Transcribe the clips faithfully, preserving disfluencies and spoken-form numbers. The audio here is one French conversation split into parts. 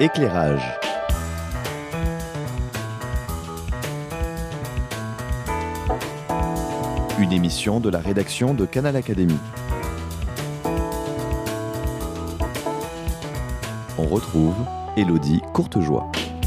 Éclairage. Une émission de la rédaction de Canal Académie. On retrouve Élodie Courtejoie.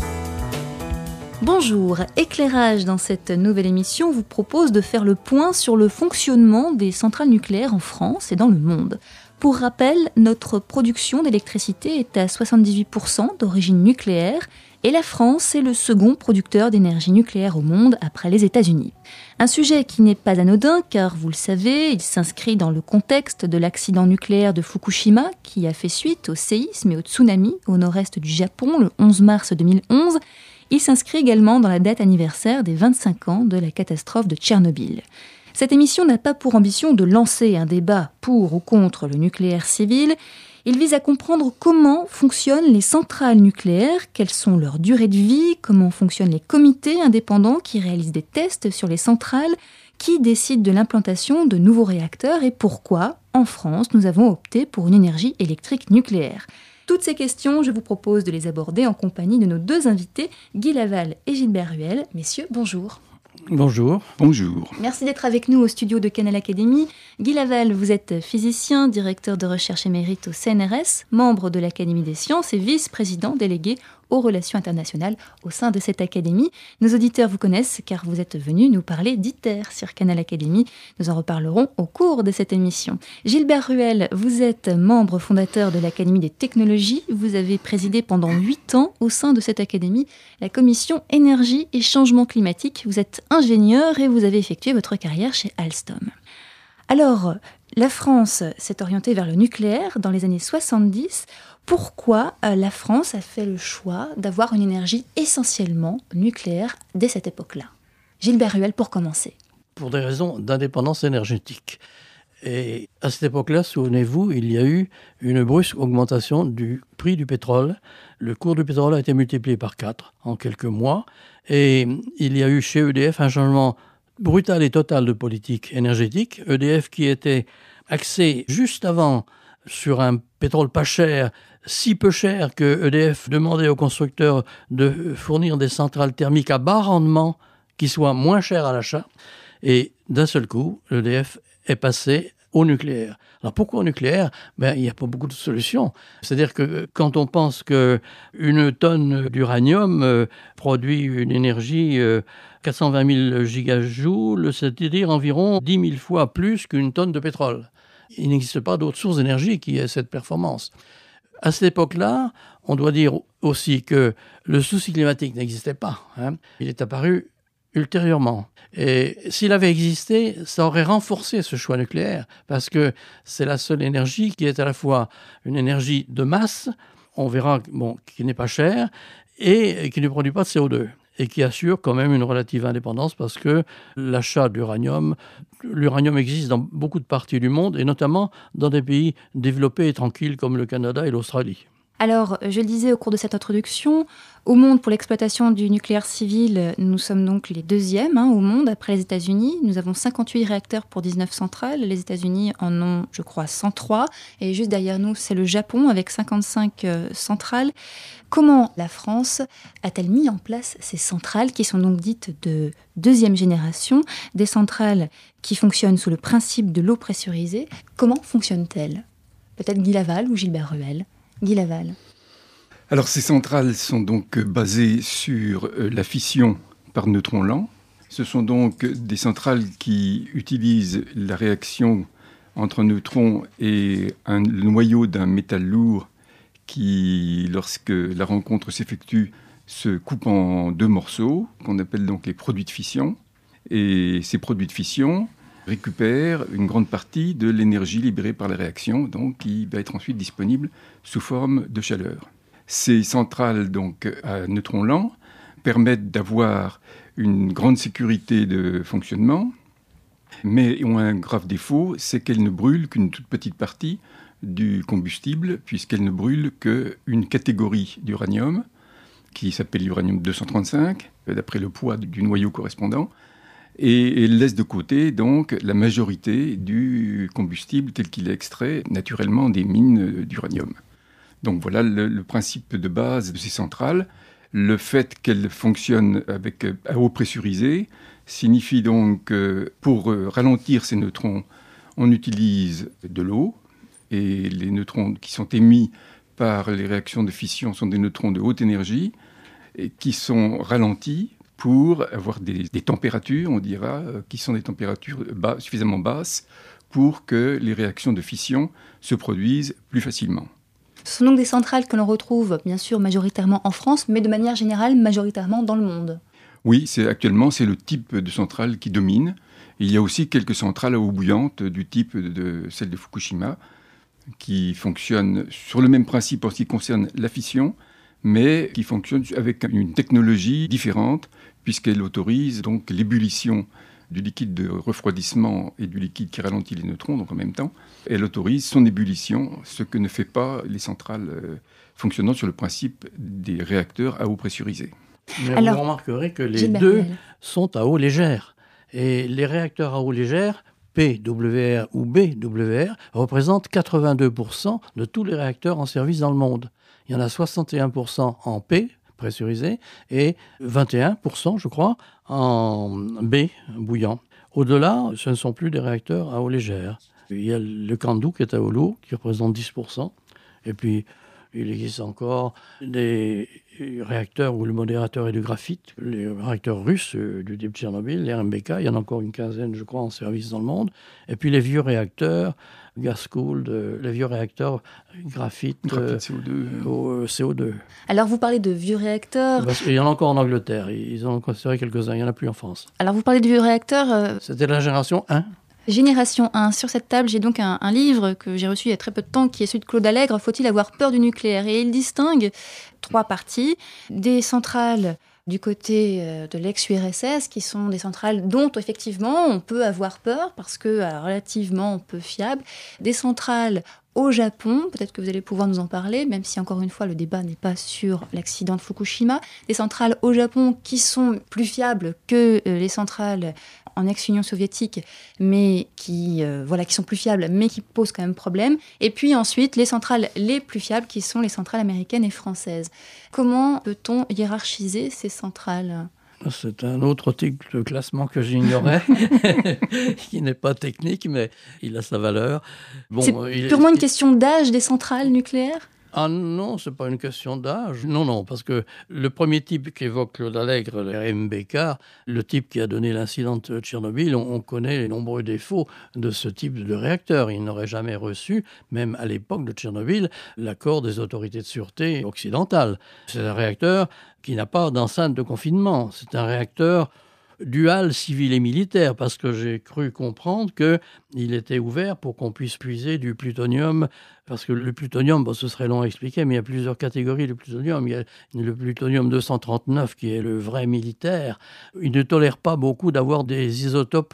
Bonjour, Éclairage dans cette nouvelle émission vous propose de faire le point sur le fonctionnement des centrales nucléaires en France et dans le monde. Pour rappel, notre production d'électricité est à soixante-dix-huit pour cent d'origine nucléaire et la France est le second producteur d'énergie nucléaire au monde après les États-Unis. Un sujet qui n'est pas anodin car, vous le savez, il s'inscrit dans le contexte de l'accident nucléaire de Fukushima qui a fait suite au séisme et au tsunami au nord-est du Japon le onze mars deux mille onze. Il s'inscrit également dans la date anniversaire des vingt-cinq ans de la catastrophe de Tchernobyl. Cette émission n'a pas pour ambition de lancer un débat pour ou contre le nucléaire civil. Il vise à comprendre comment fonctionnent les centrales nucléaires, quelles sont leurs durées de vie, comment fonctionnent les comités indépendants qui réalisent des tests sur les centrales, qui décident de l'implantation de nouveaux réacteurs et pourquoi, en France, nous avons opté pour une énergie électrique nucléaire. Toutes ces questions, je vous propose de les aborder en compagnie de nos deux invités, Guy Laval et Gilbert Ruel. Messieurs, bonjour. Bonjour. Bonjour. Merci d'être avec nous au studio de Canal Académie. Guy Laval, vous êtes physicien, directeur de recherche émérite au C N R S, membre de l'Académie des sciences et vice-président délégué aux relations internationales au sein de cette académie. Nos auditeurs vous connaissent car vous êtes venus nous parler d'ITER sur Canal Académie. Nous en reparlerons au cours de cette émission. Gilbert Ruel, vous êtes membre fondateur de l'Académie des technologies. Vous avez présidé pendant huit ans au sein de cette académie la commission énergie et changement climatique. Vous êtes ingénieur et vous avez effectué votre carrière chez Alstom. Alors, la France s'est orientée vers le nucléaire dans les années soixante-dix. Pourquoi la France a fait le choix d'avoir une énergie essentiellement nucléaire dès cette époque-là ? Gilbert Ruel, pour commencer. Pour des raisons d'indépendance énergétique. Et à cette époque-là, souvenez-vous, il y a eu une brusque augmentation du prix du pétrole. Le cours du pétrole a été multiplié par quatre en quelques mois. Et il y a eu chez E D F un changement brutal et total de politique énergétique. E D F qui était axé juste avant sur un pétrole pas cher, si peu cher que E D F demandait aux constructeurs de fournir des centrales thermiques à bas rendement qui soient moins chères à l'achat. Et d'un seul coup, E D F est passé au nucléaire. Alors pourquoi au nucléaire ? Ben, il n'y a pas beaucoup de solutions. C'est-à-dire que quand on pense qu'une tonne d'uranium euh, produit une énergie euh, quatre cent vingt mille gigajoules, c'est-à-dire environ dix mille fois plus qu'une tonne de pétrole. Il n'existe pas d'autre source d'énergie qui ait cette performance. À cette époque-là, on doit dire aussi que le souci climatique n'existait pas. Hein. Il est apparu ultérieurement. Et s'il avait existé, ça aurait renforcé ce choix nucléaire, parce que c'est la seule énergie qui est à la fois une énergie de masse, on verra, bon, qui n'est pas chère, et qui ne produit pas de C O deux. Et qui assure quand même une relative indépendance parce que l'achat d'uranium, l'uranium existe dans beaucoup de parties du monde et notamment dans des pays développés et tranquilles comme le Canada et l'Australie. Alors, je le disais au cours de cette introduction, au monde pour l'exploitation du nucléaire civil, nous sommes donc les deuxièmes hein, au monde après les États-Unis. Nous avons cinquante-huit réacteurs pour dix-neuf centrales. Les États-Unis en ont, je crois, cent trois. Et juste derrière nous, c'est le Japon avec cinquante-cinq euh, centrales. Comment la France a-t-elle mis en place ces centrales qui sont donc dites de deuxième génération, des centrales qui fonctionnent sous le principe de l'eau pressurisée ? Comment fonctionnent-elles ? Peut-être Guy Laval ou Gilbert Ruel ? Guy Laval. Alors ces centrales sont donc basées sur la fission par neutrons lents. Ce sont donc des centrales qui utilisent la réaction entre un neutron et un noyau d'un métal lourd qui, lorsque la rencontre s'effectue, se coupe en deux morceaux, qu'on appelle donc les produits de fission. Et ces produits de fission récupèrent une grande partie de l'énergie libérée par la réaction, donc qui va être ensuite disponible sous forme de chaleur. Ces centrales donc à neutrons lents permettent d'avoir une grande sécurité de fonctionnement, mais ont un grave défaut, c'est qu'elles ne brûlent qu'une toute petite partie du combustible, puisqu'elles ne brûlent qu'une catégorie d'uranium, qui s'appelle l'uranium deux cent trente-cinq, d'après le poids du noyau correspondant, et elle laisse de côté donc la majorité du combustible tel qu'il est extrait naturellement des mines d'uranium. Donc voilà le, le principe de base de ces centrales. Le fait qu'elles fonctionnent avec, à eau pressurisée signifie donc que pour ralentir ces neutrons, on utilise de l'eau, et les neutrons qui sont émis par les réactions de fission sont des neutrons de haute énergie et qui sont ralentis pour avoir des, des températures, on dira, qui sont des températures bas, suffisamment basses pour que les réactions de fission se produisent plus facilement. Ce sont donc des centrales que l'on retrouve bien sûr majoritairement en France, mais de manière générale majoritairement dans le monde. Oui, c'est, actuellement c'est le type de centrale qui domine. Il y a aussi quelques centrales à eau bouillante du type de celle de Fukushima qui fonctionnent sur le même principe en ce qui concerne la fission, mais qui fonctionnent avec une technologie différente puisqu'elle autorise donc l'ébullition du liquide de refroidissement et du liquide qui ralentit les neutrons, donc en même temps. Elle autorise son ébullition, ce que ne fait pas les centrales euh, fonctionnant sur le principe des réacteurs à eau pressurisée. Mais Alors, vous remarquerez que les Gilbert deux Ruel. sont à eau légère. Et les réacteurs à eau légère, P W R ou B W R, représentent quatre-vingt-deux pour cent de tous les réacteurs en service dans le monde. Il y en a soixante et un pour cent en P, pressurisé, et vingt et un pour cent, je crois, en B, bouillant. Au-delà, ce ne sont plus des réacteurs à eau légère. Il y a le Candu qui est à eau lourde, qui représente dix pour cent. Et puis, il existe encore des réacteurs où le modérateur est du graphite, les réacteurs russes euh, du type Tchernobyl, les R M B K, il y en a encore une quinzaine, je crois, en service dans le monde. Et puis les vieux réacteurs, gas-cooled, euh, les vieux réacteurs graphite, Graphite euh, C O deux. au euh, C O deux. Alors vous parlez de vieux réacteurs. Parce qu'il y en a encore en Angleterre, ils en ont considéré quelques-uns, il n'y en a plus en France. Alors vous parlez de vieux réacteurs. euh, C'était la génération un. Génération un. Sur cette table, j'ai donc un, un livre que j'ai reçu il y a très peu de temps, qui est celui de Claude Allègre, « Faut-il avoir peur du nucléaire ?» Et il distingue trois parties. Des centrales du côté euh, de l'ex-U R S S, qui sont des centrales dont, effectivement, on peut avoir peur, parce que euh, relativement peu fiables. Des centrales au Japon, peut-être que vous allez pouvoir nous en parler, même si, encore une fois, le débat n'est pas sur l'accident de Fukushima. Des centrales au Japon qui sont plus fiables que euh, les centrales en ex-Union soviétique, mais qui, euh, voilà, qui sont plus fiables, mais qui posent quand même problème. Et puis ensuite, les centrales les plus fiables, qui sont les centrales américaines et françaises. Comment peut-on hiérarchiser ces centrales ? C'est un autre type de classement que j'ignorais, qui n'est pas technique, mais il a sa valeur. Bon, C'est il, purement une il, question d'âge des centrales nucléaires ? Ah non, ce n'est pas une question d'âge. Non, non, parce que le premier type qu'évoque Claude Allègre, le R M B K, le type qui a donné l'incident de Tchernobyl, on, on connaît les nombreux défauts de ce type de réacteur. Il n'aurait jamais reçu, même à l'époque de Tchernobyl, l'accord des autorités de sûreté occidentales. C'est un réacteur qui n'a pas d'enceinte de confinement. C'est un réacteur dual civil et militaire, parce que j'ai cru comprendre qu'il était ouvert pour qu'on puisse puiser du plutonium, parce que le plutonium, bon, ce serait long à expliquer, mais il y a plusieurs catégories de plutonium. Il y a le plutonium deux cent trente-neuf, qui est le vrai militaire. Il ne tolère pas beaucoup d'avoir des isotopes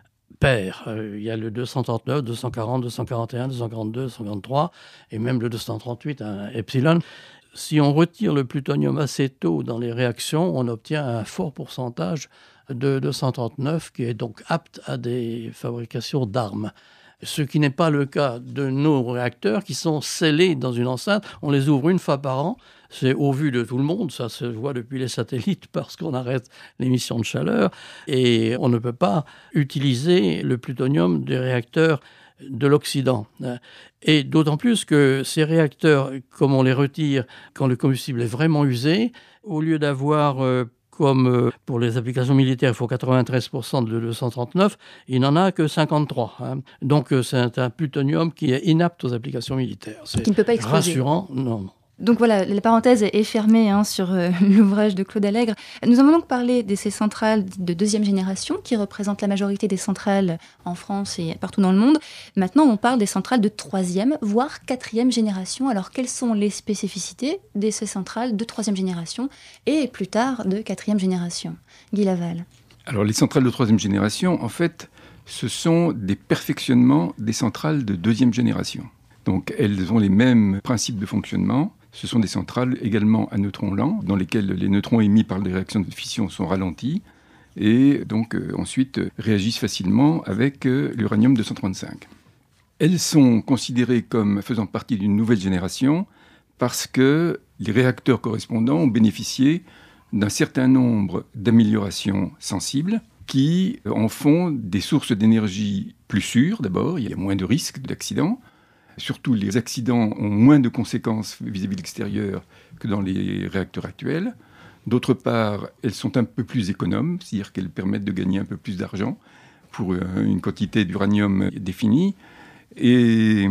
pairs. Euh, il y a le deux cent trente-neuf, deux cent quarante, deux cent quarante et un, deux cent quarante-deux, deux cent quarante-trois, et même le deux cent trente-huit, un epsilon. Si on retire le plutonium assez tôt dans les réactions, on obtient un fort pourcentage de deux cent trente-neuf, qui est donc apte à des fabrications d'armes. Ce qui n'est pas le cas de nos réacteurs qui sont scellés dans une enceinte. On les ouvre une fois par an. C'est au vu de tout le monde. Ça se voit depuis les satellites parce qu'on arrête l'émission de chaleur. Et on ne peut pas utiliser le plutonium des réacteurs de l'Occident. Et d'autant plus que ces réacteurs, comme on les retire quand le combustible est vraiment usé, au lieu d'avoir... Euh, comme pour les applications militaires, il faut quatre-vingt-treize pour cent de deux cent trente-neuf, il n'en a que cinquante-trois. Hein. Donc c'est un plutonium qui est inapte aux applications militaires. C'est qui ne peut pas exploser. Rassurant, non. Donc voilà, la parenthèse est fermée hein, sur euh, l'ouvrage de Claude Allègre. Nous avons donc parlé de ces centrales de deuxième génération qui représentent la majorité des centrales en France et partout dans le monde. Maintenant, on parle des centrales de troisième, voire quatrième génération. Alors, quelles sont les spécificités de ces centrales de troisième génération et plus tard de quatrième génération ? Guy Laval. Alors, les centrales de troisième génération, en fait, ce sont des perfectionnements des centrales de deuxième génération. Donc, elles ont les mêmes principes de fonctionnement. Ce sont des centrales également à neutrons lents, dans lesquelles les neutrons émis par les réactions de fission sont ralentis et donc euh, ensuite euh, réagissent facilement avec euh, l'uranium deux cent trente-cinq. Elles sont considérées comme faisant partie d'une nouvelle génération parce que les réacteurs correspondants ont bénéficié d'un certain nombre d'améliorations sensibles qui en font des sources d'énergie plus sûres d'abord, il y a moins de risques d'accidents. Surtout, les accidents ont moins de conséquences vis-à-vis de l'extérieur que dans les réacteurs actuels. D'autre part, elles sont un peu plus économes, c'est-à-dire qu'elles permettent de gagner un peu plus d'argent pour une quantité d'uranium définie. Et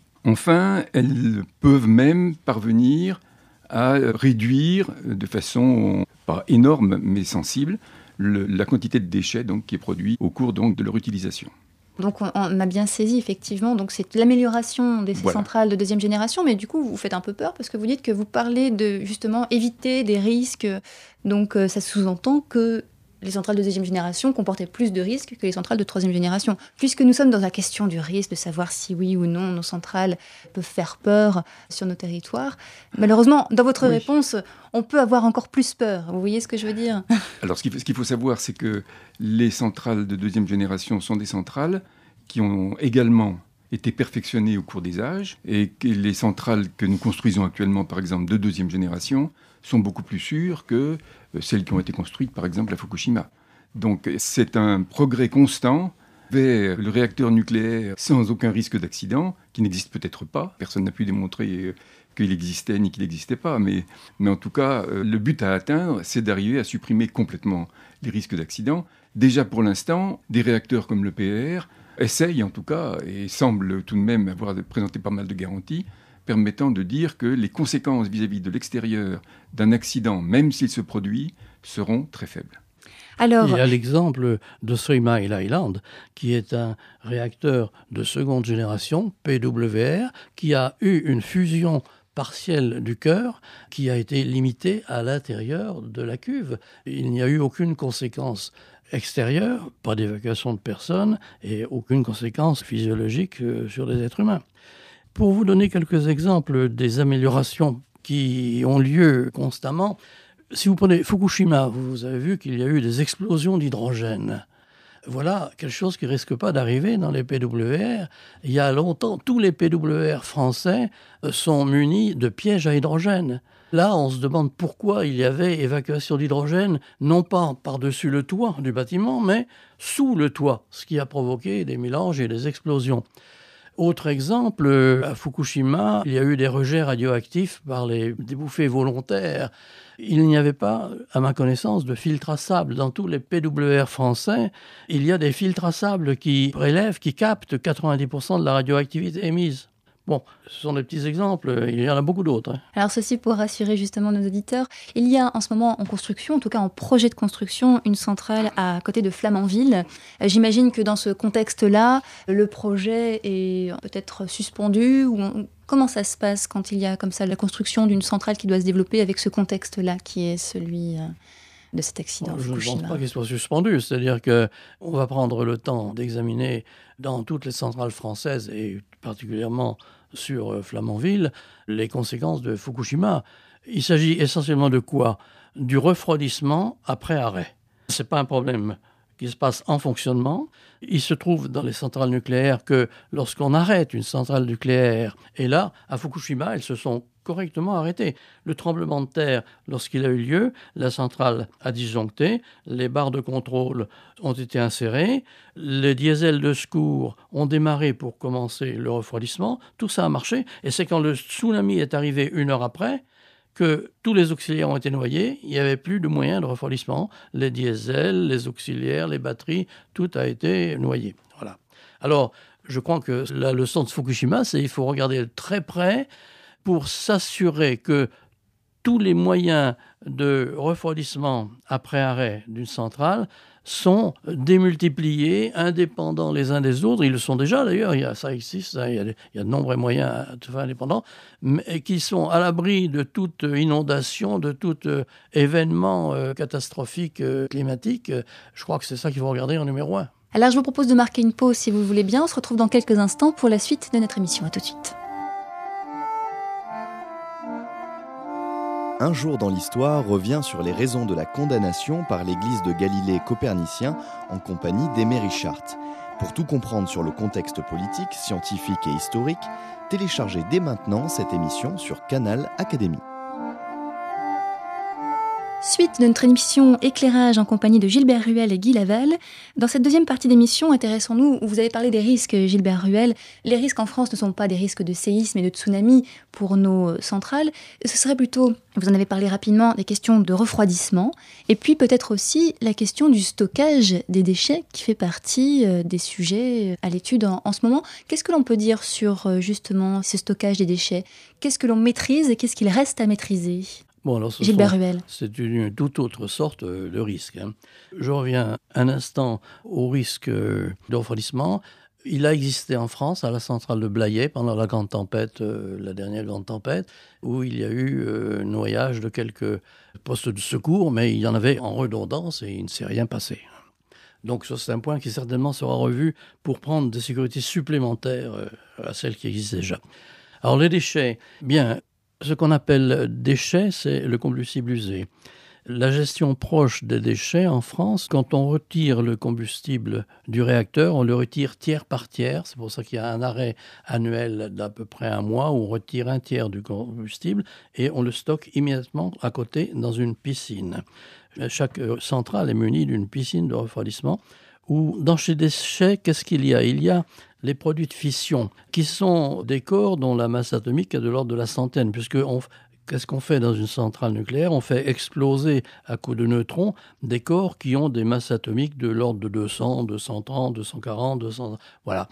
enfin, elles peuvent même parvenir à réduire de façon, pas énorme, mais sensible, le, la quantité de déchets donc, qui est produite au cours donc, de leur utilisation. Donc on, on a bien saisi effectivement, donc c'est l'amélioration des voilà. centrales de deuxième génération, mais du coup vous faites un peu peur parce que vous dites que vous parlez de justement éviter des risques, donc euh, ça sous-entend que les centrales de deuxième génération comportaient plus de risques que les centrales de troisième génération. Puisque nous sommes dans la question du risque, de savoir si oui ou non nos centrales peuvent faire peur sur nos territoires, malheureusement, dans votre oui. réponse, on peut avoir encore plus peur. Vous voyez ce que je veux dire ? Alors, ce qu'il faut, ce qu'il faut savoir, c'est que les centrales de deuxième génération sont des centrales qui ont également été perfectionnées au cours des âges et que les centrales que nous construisons actuellement, par exemple, de deuxième génération, sont beaucoup plus sûres que celles qui ont été construites, par exemple, à Fukushima. Donc, c'est un progrès constant vers le réacteur nucléaire sans aucun risque d'accident, qui n'existe peut-être pas. Personne n'a pu démontrer qu'il existait ni qu'il n'existait pas. Mais, mais en tout cas, le but à atteindre, c'est d'arriver à supprimer complètement les risques d'accident. Déjà, pour l'instant, des réacteurs comme le P R essayent, en tout cas, et semblent tout de même avoir présenté pas mal de garanties, permettant de dire que les conséquences vis-à-vis de l'extérieur d'un accident, même s'il se produit, seront très faibles. Alors... Il y a l'exemple de Three Mile Island, qui est un réacteur de seconde génération, P W R, qui a eu une fusion partielle du cœur qui a été limitée à l'intérieur de la cuve. Il n'y a eu aucune conséquence extérieure, pas d'évacuation de personnes et aucune conséquence physiologique sur les êtres humains. Pour vous donner quelques exemples des améliorations qui ont lieu constamment, si vous prenez Fukushima, vous avez vu qu'il y a eu des explosions d'hydrogène. Voilà quelque chose qui ne risque pas d'arriver dans les P W R. Il y a longtemps, tous les P W R français sont munis de pièges à hydrogène. Là, on se demande pourquoi il y avait évacuation d'hydrogène, non pas par-dessus le toit du bâtiment, mais sous le toit, ce qui a provoqué des mélanges et des explosions. Autre exemple, à Fukushima, il y a eu des rejets radioactifs par les, des bouffées volontaires. Il n'y avait pas, à ma connaissance, de filtres à sable. Dans tous les P W R français, il y a des filtres à sable qui prélèvent, qui captent quatre-vingt-dix pour cent de la radioactivité émise. Bon, ce sont des petits exemples, il y en a beaucoup d'autres. Alors ceci pour rassurer justement nos auditeurs, il y a en ce moment en construction, en tout cas en projet de construction, une centrale à côté de Flamanville. J'imagine que dans ce contexte-là, le projet est peut-être suspendu ou on... Comment ça se passe quand il y a comme ça la construction d'une centrale qui doit se développer avec ce contexte-là qui est celui de cet accident Je Fukushima? ne pense pas qu'il soit suspendu, c'est-à-dire qu'on va prendre le temps d'examiner dans toutes les centrales françaises et particulièrement sur Flamanville les conséquences de Fukushima. Il s'agit essentiellement de quoi? Du refroidissement après arrêt. Ce n'est pas un problème qui se passe en fonctionnement. Il se trouve dans les centrales nucléaires que lorsqu'on arrête une centrale nucléaire, et là, à Fukushima, elles se sont correctement arrêtées. Le tremblement de terre, lorsqu'il a eu lieu, la centrale a disjoncté, les barres de contrôle ont été insérées, les diesels de secours ont démarré pour commencer le refroidissement, tout ça a marché, et c'est quand le tsunami est arrivé une heure après que tous les auxiliaires ont été noyés, il n'y avait plus de moyens de refroidissement. Les diesels, les auxiliaires, les batteries, tout a été noyé. Voilà. Alors, je crois que la leçon de Fukushima, c'est qu'il faut regarder très près pour s'assurer que tous les moyens de refroidissement après arrêt d'une centrale sont démultipliés, indépendants les uns des autres. Ils le sont déjà d'ailleurs, il y a, ça existe, il y a, il y a de nombreux moyens indépendants, mais qui sont à l'abri de toute inondation, de tout événement catastrophique climatique. Je crois que c'est ça qu'il faut regarder en numéro un. Alors je vous propose de marquer une pause si vous voulez bien. On se retrouve dans quelques instants pour la suite de notre émission. À tout de suite. Un jour dans l'histoire revient sur les raisons de la condamnation par l'église de Galilée copernicien en compagnie d'Aimé Richard. Pour tout comprendre sur le contexte politique, scientifique et historique, téléchargez dès maintenant cette émission sur Canal Académie. Suite de notre émission Éclairage en compagnie de Gilbert Ruel et Guy Laval. Dans cette deuxième partie d'émission, intéressons-nous, vous avez parlé des risques, Gilbert Ruel. Les risques en France ne sont pas des risques de séisme et de tsunami pour nos centrales. Ce serait plutôt, vous en avez parlé rapidement, des questions de refroidissement. Et puis peut-être aussi la question du stockage des déchets qui fait partie des sujets à l'étude en, en ce moment. Qu'est-ce que l'on peut dire sur justement ce stockage des déchets ? Qu'est-ce que l'on maîtrise et qu'est-ce qu'il reste à maîtriser ? Bon, alors ce Gilbert sont, Ruel. C'est une, une toute autre sorte de risque. Hein. Je reviens un instant au risque de refroidissement. Il a existé en France, à la centrale de Blayais, pendant la grande tempête, euh, la dernière grande tempête, où il y a eu euh, noyage de quelques postes de secours, mais il y en avait en redondance et il ne s'est rien passé. Donc ça, c'est un point qui certainement sera revu pour prendre des sécurités supplémentaires euh, à celles qui existent déjà. Alors les déchets, bien... Ce qu'on appelle déchets, c'est le combustible usé. La gestion proche des déchets en France, quand on retire le combustible du réacteur, on le retire tiers par tiers. C'est pour ça qu'il y a un arrêt annuel d'à peu près un mois où on retire un tiers du combustible et on le stocke immédiatement à côté dans une piscine. Chaque centrale est munie d'une piscine de refroidissement où, dans ces déchets, qu'est-ce qu'il y a ? Il y a les produits de fission, qui sont des corps dont la masse atomique est de l'ordre de la centaine, puisque on, qu'est-ce qu'on fait dans une centrale nucléaire ? On fait exploser à coups de neutrons des corps qui ont des masses atomiques de l'ordre de deux cents, deux cent trente, deux cent quarante, deux cents, voilà.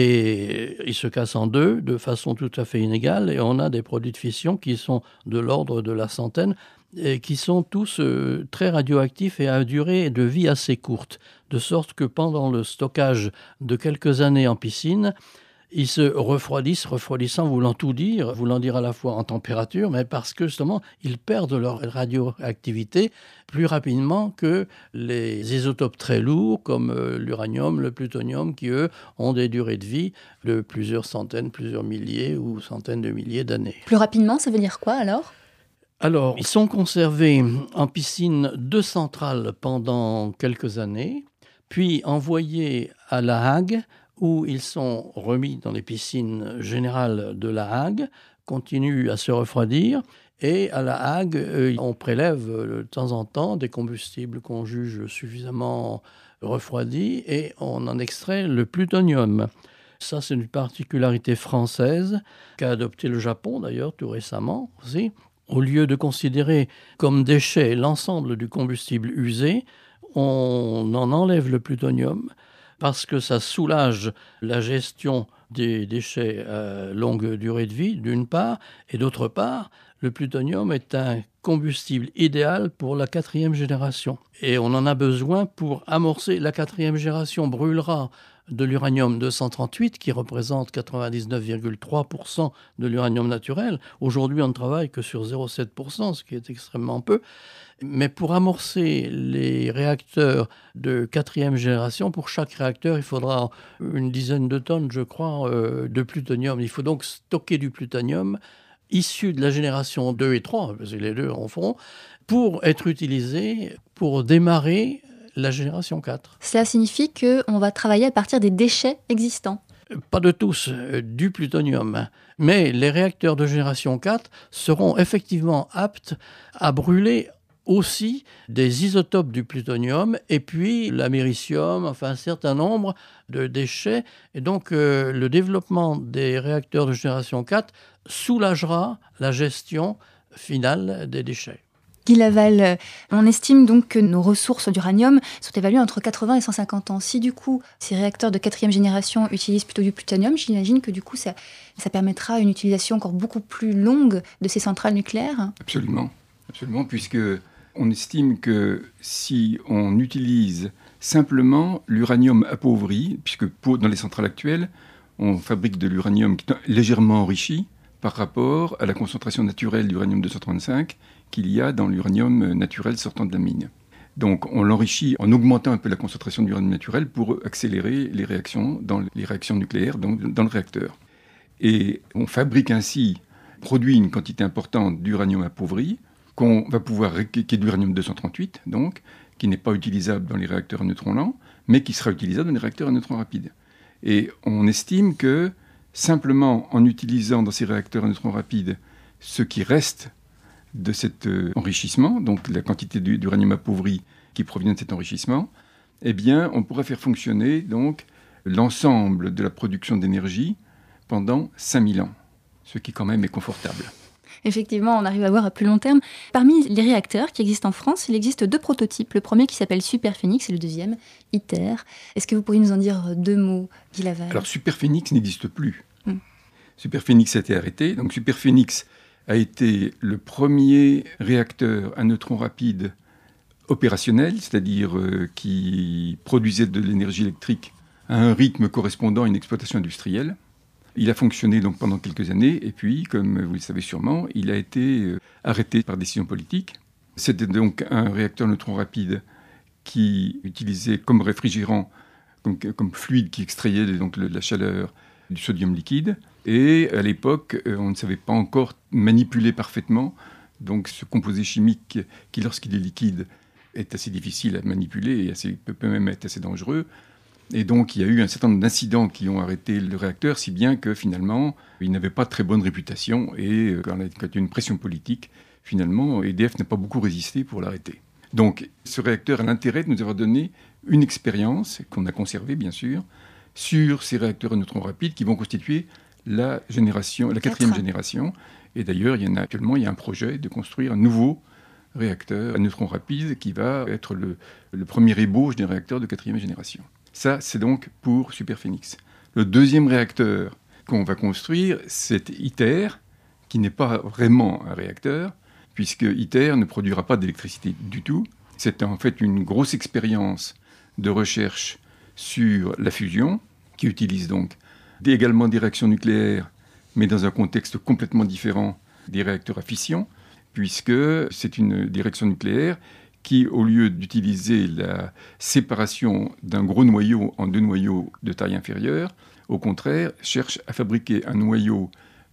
Et ils se cassent en deux de façon tout à fait inégale, et on a des produits de fission qui sont de l'ordre de la centaine, et qui sont tous euh, très radioactifs et à durée de vie assez courte, de sorte que pendant le stockage de quelques années en piscine, ils se refroidissent, refroidissant voulant tout dire, voulant dire à la fois en température, mais parce que justement, ils perdent leur radioactivité plus rapidement que les isotopes très lourds, comme euh, l'uranium, le plutonium, qui eux ont des durées de vie de plusieurs centaines, plusieurs milliers ou centaines de milliers d'années. Plus rapidement, ça veut dire quoi alors ? Alors, ils sont conservés en piscine de centrale pendant quelques années, puis envoyés à La Hague, où ils sont remis dans les piscines générales de La Hague, continuent à se refroidir, et à La Hague, euh, on prélève de temps en temps des combustibles qu'on juge suffisamment refroidis, et on en extrait le plutonium. Ça, c'est une particularité française qu'a adopté le Japon, d'ailleurs, tout récemment aussi. Au lieu de considérer comme déchet l'ensemble du combustible usé, on en enlève le plutonium parce que ça soulage la gestion des déchets à longue durée de vie, d'une part, et d'autre part, le plutonium est un combustible idéal pour la quatrième génération. Et on en a besoin pour amorcer. La quatrième génération brûlera de l'uranium deux cent trente-huit, qui représente quatre-vingt-dix-neuf virgule trois pour cent de l'uranium naturel. Aujourd'hui, on ne travaille que sur zéro virgule sept pour cent, ce qui est extrêmement peu. Mais pour amorcer les réacteurs de quatrième génération, pour chaque réacteur, il faudra une dizaine de tonnes, je crois, euh, de plutonium. Il faut donc stocker du plutonium issu de la génération deux et trois, parce que les deux en font, pour être utilisé pour démarrer la génération quatre. Cela signifie qu'on va travailler à partir des déchets existants. Pas de tous, euh, du plutonium. Mais les réacteurs de génération quatre seront effectivement aptes à brûler aussi des isotopes du plutonium et puis l'américium, enfin un certain nombre de déchets. Et donc euh, le développement des réacteurs de génération quatre soulagera la gestion finale des déchets. Guy Laval, on estime donc que nos ressources d'uranium sont évaluées entre quatre-vingts et cent cinquante ans. Si du coup, ces réacteurs de quatrième génération utilisent plutôt du plutonium, j'imagine que du coup, ça, ça permettra une utilisation encore beaucoup plus longue de ces centrales nucléaires. Absolument, absolument, puisque on estime que si on utilise simplement l'uranium appauvri, puisque pour, dans les centrales actuelles, on fabrique de l'uranium qui est légèrement enrichi par rapport à la concentration naturelle d'uranium deux cent trente-cinq qu'il y a dans l'uranium naturel sortant de la mine. Donc on l'enrichit en augmentant un peu la concentration d'uranium naturel pour accélérer les réactions dans les réactions nucléaires, donc dans le réacteur. Et on fabrique ainsi, produit une quantité importante d'uranium appauvri, qu'on va pouvoir, qui est de l'uranium deux cent trente-huit, donc, qui n'est pas utilisable dans les réacteurs à neutrons lents, mais qui sera utilisable dans les réacteurs à neutrons rapides. Et on estime que simplement en utilisant dans ces réacteurs à neutrons rapides ce qui reste de cet euh, enrichissement, donc la quantité d'uranium appauvri qui provient de cet enrichissement, eh bien, on pourrait faire fonctionner donc l'ensemble de la production d'énergie pendant cinq mille ans, ce qui quand même est confortable. Effectivement, on arrive à voir à plus long terme. Parmi les réacteurs qui existent en France, il existe deux prototypes. Le premier qui s'appelle Superphénix et le deuxième, ITER. Est-ce que vous pourriez nous en dire deux mots, Guy Laval ? Alors, Superphénix n'existe plus. Hmm. Superphénix a été arrêté. Donc, Superphénix a été le premier réacteur à neutrons rapides opérationnel, c'est-à-dire euh, qui produisait de l'énergie électrique à un rythme correspondant à une exploitation industrielle. Il a fonctionné donc pendant quelques années, et puis, comme vous le savez sûrement, il a été euh, arrêté par décision politique. C'était donc un réacteur neutron rapide qui utilisait comme réfrigérant, comme, comme fluide qui extrayait donc le, la chaleur du sodium liquide. Et à l'époque, euh, on ne savait pas encore manipuler parfaitement donc ce composé chimique qui, lorsqu'il est liquide, est assez difficile à manipuler et assez, peut même être assez dangereux. Et donc, il y a eu un certain nombre d'incidents qui ont arrêté le réacteur, si bien que finalement, il n'avait pas très bonne réputation. Et euh, quand il y a eu une pression politique, finalement, E D F n'a pas beaucoup résisté pour l'arrêter. Donc, ce réacteur a l'intérêt de nous avoir donné une expérience, qu'on a conservée, bien sûr, sur ces réacteurs à neutrons rapides qui vont constituer la, génération, la quatrième génération. Et d'ailleurs, il y en a actuellement, il y a un projet de construire un nouveau réacteur à neutrons rapides qui va être le, le premier ébauche des réacteurs de quatrième génération. Ça, c'est donc pour Superphénix. Le deuxième réacteur qu'on va construire, c'est ITER, qui n'est pas vraiment un réacteur, puisque ITER ne produira pas d'électricité du tout. C'est en fait une grosse expérience de recherche sur la fusion, qui utilise donc également des réactions nucléaires, mais dans un contexte complètement différent des réacteurs à fission, puisque c'est une direction nucléaire qui, au lieu d'utiliser la séparation d'un gros noyau en deux noyaux de taille inférieure, au contraire, cherche à fabriquer un noyau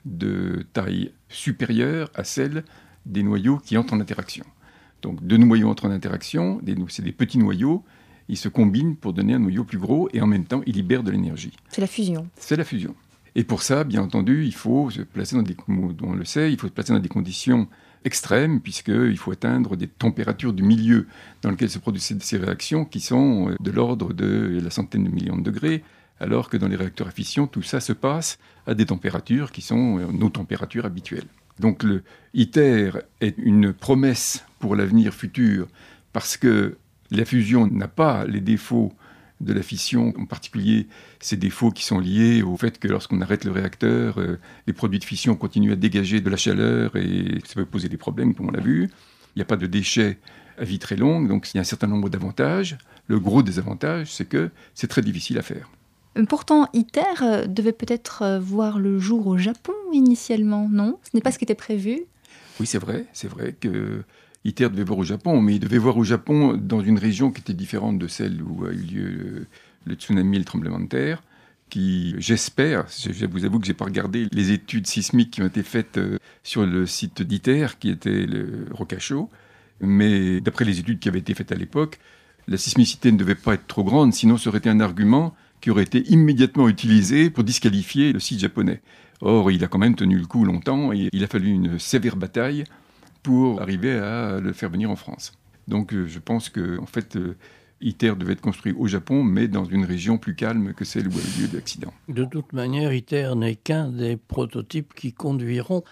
de taille supérieure à celle des noyaux qui entrent en interaction. Donc deux noyaux entrent en interaction, c'est des petits noyaux, ils se combinent pour donner un noyau plus gros et en même temps, ils libèrent de l'énergie. C'est la fusion. C'est la fusion. Et pour ça, bien entendu, il faut se placer dans des, on le sait, il faut se placer dans des conditions extrêmes, puisqu'il faut atteindre des températures du milieu dans lequel se produisent ces réactions qui sont de l'ordre de la centaine de millions de degrés, alors que dans les réacteurs à fission, tout ça se passe à des températures qui sont nos températures habituelles. Donc le ITER est une promesse pour l'avenir futur, parce que la fusion n'a pas les défauts de la fission, en particulier ces défauts qui sont liés au fait que lorsqu'on arrête le réacteur, euh, les produits de fission continuent à dégager de la chaleur et ça peut poser des problèmes, comme on l'a vu. Il n'y a pas de déchets à vie très longue, donc il y a un certain nombre d'avantages. Le gros des avantages, c'est que c'est très difficile à faire. Pourtant, ITER devait peut-être voir le jour au Japon initialement, non ? Ce n'est pas ce qui était prévu ? Oui, c'est vrai, c'est vrai que ITER devait voir au Japon, mais il devait voir au Japon dans une région qui était différente de celle où a eu lieu le tsunami et le tremblement de terre, qui, j'espère, je vous avoue que je n'ai pas regardé les études sismiques qui ont été faites sur le site d'ITER, qui était le Rokkacho, mais d'après les études qui avaient été faites à l'époque, la sismicité ne devait pas être trop grande, sinon ça aurait été un argument qui aurait été immédiatement utilisé pour disqualifier le site japonais. Or, il a quand même tenu le coup longtemps, et il a fallu une sévère bataille pour arriver à le faire venir en France. Donc euh, je pense que en fait, euh, ITER devait être construit au Japon, mais dans une région plus calme que celle où a eu lieu l'accident. De toute manière, ITER n'est qu'un des prototypes qui conduiront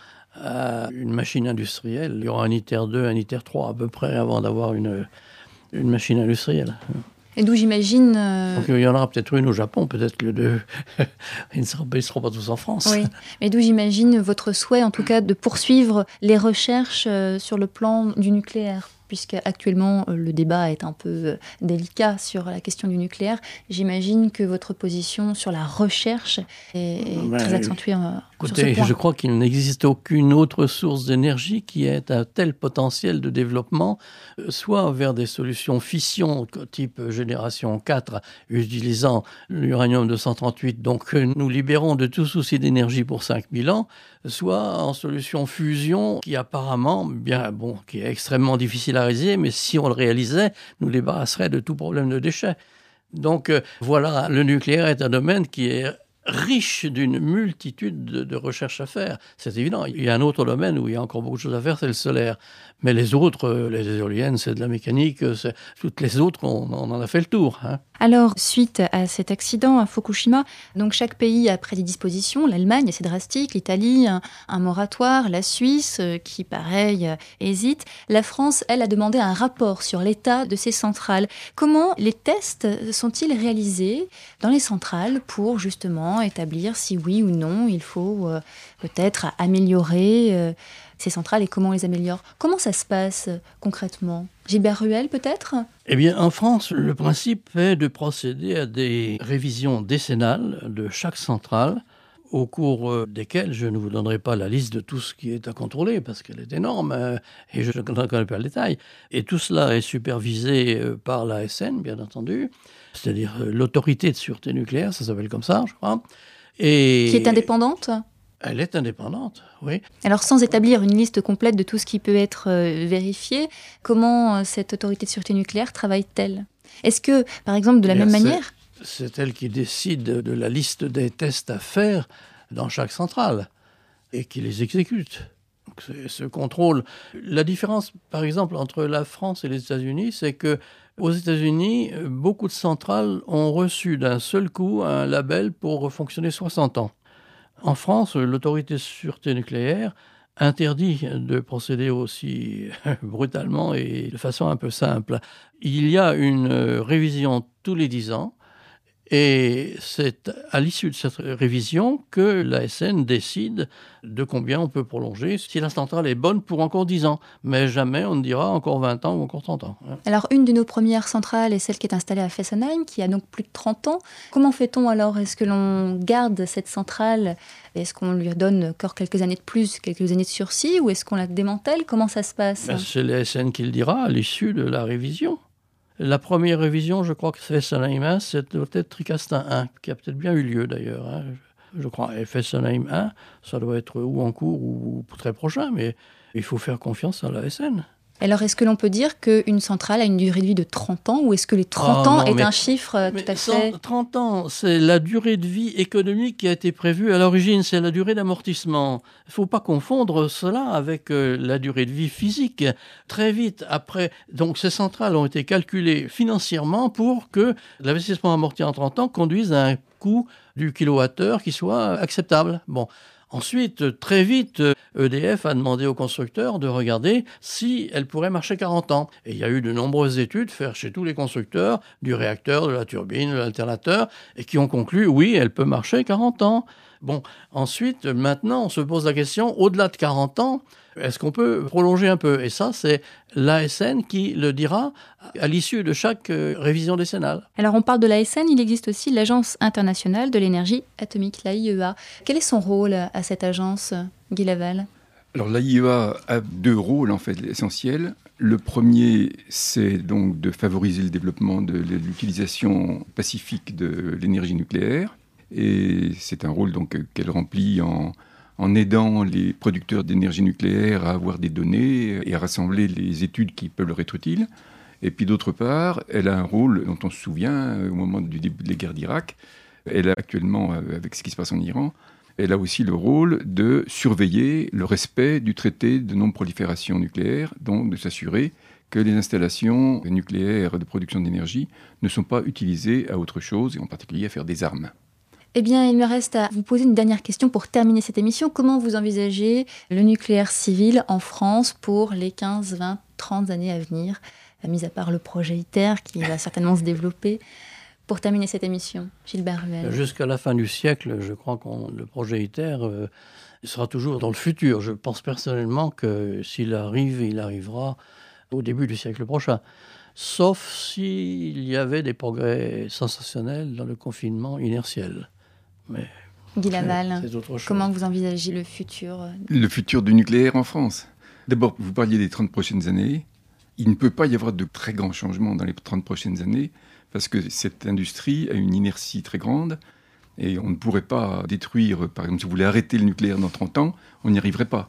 à une machine industrielle. Il y aura un ITER deux, un ITER trois à peu près avant d'avoir une, une machine industrielle. Et d'où j'imagine... Euh... Donc il y en aura peut-être une au Japon, peut-être que deux. Ils ne seront, seront pas tous en France. Oui, mais d'où j'imagine votre souhait, en tout cas, de poursuivre les recherches euh, sur le plan du nucléaire, puisque actuellement euh, le débat est un peu euh, délicat sur la question du nucléaire. J'imagine que votre position sur la recherche est, est ben, très accentuée euh, écoutez, sur ce point. Je crois qu'il n'existe aucune autre source d'énergie qui ait un tel potentiel de développement, euh, soit vers des solutions fission type génération quatre, utilisant l'uranium deux cent trente-huit, donc que nous libérons de tout souci d'énergie pour cinq mille ans, soit en solution fusion qui apparemment, bien, bon, qui est extrêmement difficile à réaliser, mais si on le réalisait, nous débarrasserait de tout problème de déchets. Donc euh, voilà, le nucléaire est un domaine qui est riche d'une multitude de, de recherches à faire. C'est évident. Il y a un autre domaine où il y a encore beaucoup de choses à faire, c'est le solaire. Mais les autres, euh, les éoliennes, c'est de la mécanique. C'est... Toutes les autres, on, on en a fait le tour. Hein. Alors, suite à cet accident à Fukushima, donc chaque pays a pris des dispositions. L'Allemagne, c'est drastique. L'Italie, un, un moratoire. La Suisse, euh, qui, pareil, euh, hésite. La France, elle, a demandé un rapport sur l'état de ses centrales. Comment les tests sont-ils réalisés dans les centrales pour, justement, établir si oui ou non il faut euh, peut-être améliorer euh, ces centrales et comment on les améliore. Comment ça se passe euh, concrètement ? Gilbert Ruel peut-être ? Eh bien, en France, le principe est de procéder à des révisions décennales de chaque centrale, au cours desquelles je ne vous donnerai pas la liste de tout ce qui est à contrôler, parce qu'elle est énorme, euh, et je ne connais pas le détail. Et tout cela est supervisé euh, par l'A S N, bien entendu, c'est-à-dire euh, l'autorité de sûreté nucléaire, ça s'appelle comme ça, je crois. Et qui est indépendante ? Elle est indépendante, oui. Alors, sans établir une liste complète de tout ce qui peut être euh, vérifié, comment euh, cette autorité de sûreté nucléaire travaille-t-elle ? Est-ce que, par exemple, de la Bien, même c'est, manière... C'est elle qui décide de la liste des tests à faire dans chaque centrale et qui les exécute. Donc, c'est ce contrôle. La différence, par exemple, entre la France et les États-Unis, c'est que aux États-Unis, beaucoup de centrales ont reçu d'un seul coup un label pour fonctionner soixante ans. En France, l'autorité de sûreté nucléaire interdit de procéder aussi brutalement et de façon un peu simple. Il y a une révision tous les dix ans et c'est à l'issue de cette révision que l'A S N décide de combien on peut prolonger, si la centrale est bonne pour encore dix ans. Mais jamais on ne dira encore vingt ans ou encore trente ans. Alors, une de nos premières centrales est celle qui est installée à Fessenheim, qui a donc plus de trente ans. Comment fait-on alors ? Est-ce que l'on garde cette centrale ? Est-ce qu'on lui donne encore quelques années de plus, quelques années de sursis, ou est-ce qu'on la démantèle ? Comment ça se passe ? Ben, c'est l'A S N qui le dira à l'issue de la révision. La première révision, je crois que c'est Fessenheim un, c'est peut-être Tricastin un, qui a peut-être bien eu lieu d'ailleurs. Hein, je crois. Et Fessenheim un, ça doit être ou en cours ou très prochain, mais il faut faire confiance à l'A S N. Alors, est-ce que l'on peut dire qu'une centrale a une durée de vie de trente ans, ou est-ce que les trente oh, ans non, est mais, un chiffre tout à fait... trente ans, c'est la durée de vie économique qui a été prévue à l'origine, c'est la durée d'amortissement. Il ne faut pas confondre cela avec euh, la durée de vie physique. Très vite après, donc ces centrales ont été calculées financièrement pour que l'investissement amorti en trente ans conduise à un coût du kilowattheure qui soit acceptable. Bon. Ensuite, très vite, E D F a demandé aux constructeurs de regarder si elle pourrait marcher quarante ans. Et il y a eu de nombreuses études faites chez tous les constructeurs, du réacteur, de la turbine, de l'alternateur, et qui ont conclu, oui, elle peut marcher quarante ans. Bon, ensuite, maintenant, on se pose la question, au-delà de quarante ans, est-ce qu'on peut prolonger un peu ? Et ça, c'est l'A S N qui le dira à l'issue de chaque euh, révision décennale. Alors, on parle de l'A S N, il existe aussi l'Agence internationale de l'énergie atomique, l'A I E A. Quel est son rôle à cette agence, Guy Laval ? Alors, l'A I E A a deux rôles, en fait, essentiels. Le premier, c'est donc de favoriser le développement de l'utilisation pacifique de l'énergie nucléaire. Et c'est un rôle donc, qu'elle remplit en, en aidant les producteurs d'énergie nucléaire à avoir des données et à rassembler les études qui peuvent leur être utiles. Et puis d'autre part, elle a un rôle dont on se souvient au moment du début de la guerre d'Irak. Elle a actuellement, avec ce qui se passe en Iran, elle a aussi le rôle de surveiller le respect du traité de non-prolifération nucléaire, donc de s'assurer que les installations nucléaires de production d'énergie ne sont pas utilisées à autre chose, et en particulier à faire des armes. Eh bien, il me reste à vous poser une dernière question pour terminer cette émission. Comment vous envisagez le nucléaire civil en France pour les quinze, vingt, trente années à venir, mis à part le projet ITER qui va certainement se développer? Pour terminer cette émission, Gilbert Ruel. Jusqu'à la fin du siècle, je crois que le projet ITER euh, sera toujours dans le futur. Je pense personnellement que s'il arrive, il arrivera au début du siècle prochain. Sauf s'il y avait des progrès sensationnels dans le confinement inertiel. Mais Guy Laval, c'est autre chose. Comment vous envisagez le futur ? Le futur du nucléaire en France. D'abord, vous parliez des trente prochaines années. Il ne peut pas y avoir de très grands changements dans les trente prochaines années parce que cette industrie a une inertie très grande et on ne pourrait pas détruire, par exemple, si vous voulez arrêter le nucléaire dans trente ans, on n'y arriverait pas.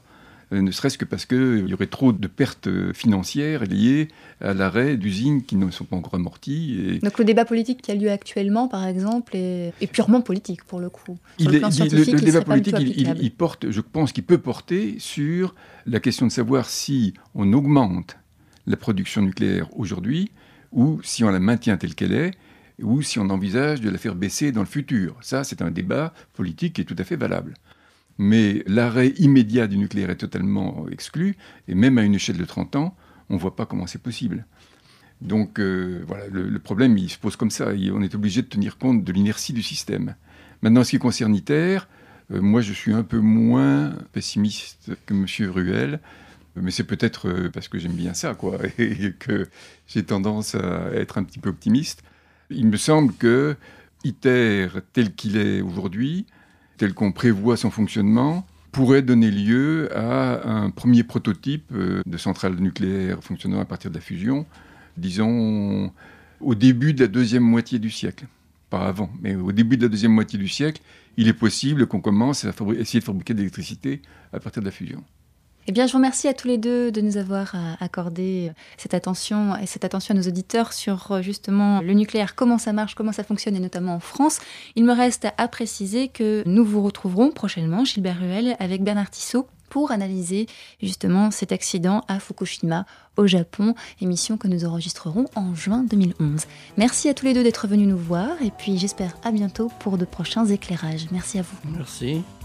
euh, ne serait-ce que parce qu'il y aurait trop de pertes financières liées à l'arrêt d'usines qui ne sont pas encore amorties. Et... Donc le débat politique qui a lieu actuellement, par exemple, est, est purement politique, pour le coup. Il est, le, le, le débat politique, il, il, il porte, je pense qu'il peut porter sur la question de savoir si on augmente la production nucléaire aujourd'hui, ou si on la maintient telle qu'elle est, ou si on envisage de la faire baisser dans le futur. Ça, c'est un débat politique qui est tout à fait valable. Mais l'arrêt immédiat du nucléaire est totalement exclu, et même à une échelle de trente ans, on ne voit pas comment c'est possible. Donc euh, voilà, le, le problème, il se pose comme ça. On est obligé de tenir compte de l'inertie du système. Maintenant, en ce qui concerne ITER, euh, moi, je suis un peu moins pessimiste que M. Ruel, mais c'est peut-être euh, parce que j'aime bien ça, quoi, et que j'ai tendance à être un petit peu optimiste. Il me semble que ITER, tel qu'il est aujourd'hui, tel qu'on prévoit son fonctionnement, pourrait donner lieu à un premier prototype de centrale nucléaire fonctionnant à partir de la fusion, disons au début de la deuxième moitié du siècle. Pas avant, mais au début de la deuxième moitié du siècle, il est possible qu'on commence à fabri- essayer de fabriquer de l'électricité à partir de la fusion. Eh bien, je vous remercie à tous les deux de nous avoir accordé cette attention et cette attention à nos auditeurs sur justement le nucléaire, comment ça marche, comment ça fonctionne, et notamment en France. Il me reste à préciser que nous vous retrouverons prochainement, Gilbert Ruel, avec Bernard Tissot, pour analyser justement cet accident à Fukushima, au Japon, émission que nous enregistrerons en juin deux mille onze. Merci à tous les deux d'être venus nous voir, et puis j'espère à bientôt pour de prochains éclairages. Merci à vous. Merci.